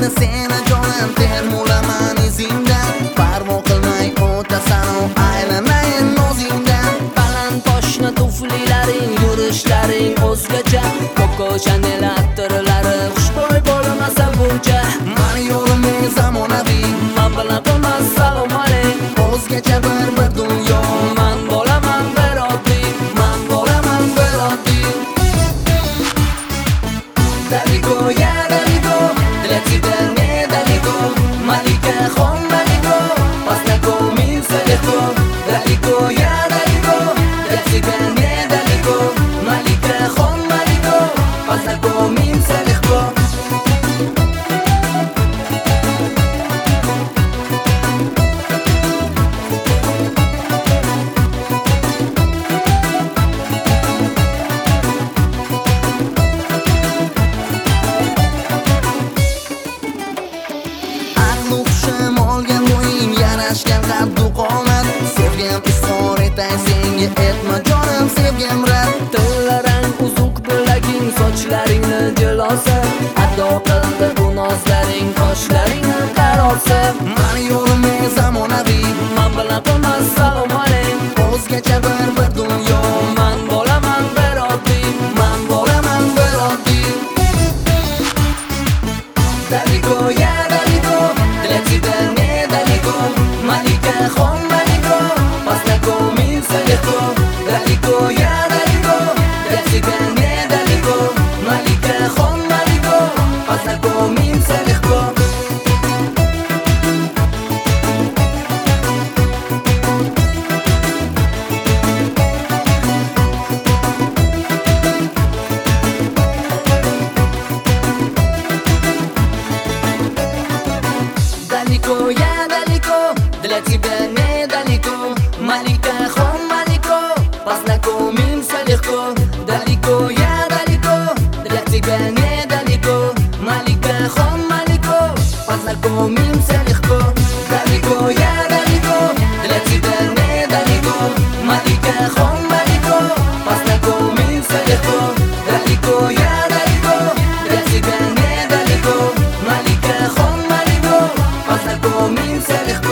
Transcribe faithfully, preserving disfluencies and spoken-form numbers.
endi seni jonim termulaman izingdan. Parvo qilmay o'tasan aylanayin nozingdan. Baland poshna tuflilaring, yurishlaring o'zgacha. Coco Chanel attirlari xushbo'y bo'lmasa buncha. Mani yo'lim zamonaviy, Man bilan bo'lmas salom alayk. o'zgacha bir bir dunyo. Man bo'laman bir oddiy, Man bo'laman bir oddiy. Daliko ya daliko, для тебя не далеко. Malika xon Maliko, познакомиться легко. Daliko ya daliko, для тебя не далеко. Malika xon Maliko, познакомиться легко. Hushim olgan bo'ying, yarashgan qaddu qomat. Sevgim izhor etay senga, etma jonim sevgim rad. tillarang uzuq bilaging, sochlaringni jilosi. Ado qildi bu nozlaring, qoshlaringni qarosi. Mani yo'lim zamonaviy, Man bilan bo'lmas salom alayk. o'zgacha bir bir dunyo. Man bo'laman bir oddiy, Man bo'laman bir oddiy. Daliko ya daliko, для тебя не далеко. Malika xon Maliko, познакомиться легко. Daliko ya daliko, для тебя не далеко. Malika xon Maliko, познакомиться легко. Далеко я далеко, для тебя недалеко. Malika xon Maliko, познакомимся легко. Далеко я далеко, для тебя недалеко. Malika xon Maliko, познакомимся легко. Далеко я далеко, для тебя недалеко. Malika xon Maliko, познакомимся легко. Далеко я далеко, для тебя недалеко. Malika xon Maliko, познакомимся легко.